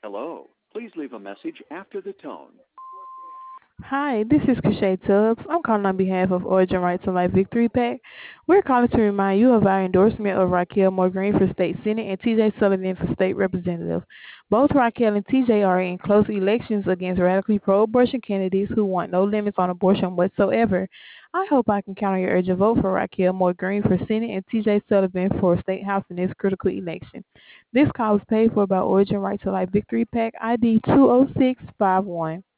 Hello. Please leave a message after the tone. Hi, this is Krishay Tubbs. I'm calling on behalf of Origin Right to Life Victory PAC. We're calling to remind you of our endorsement of Raquel Moore Green for State Senate and TJ Sullivan for State Representative. Both Raquel and TJ are in close elections against radically pro-abortion candidates who want no limits on abortion whatsoever. I hope I can count on your urgent vote for Raquel Moore Green for Senate and TJ Sullivan for State House in this critical election. This call is paid for by Origin Right to Life Victory PAC ID 20651.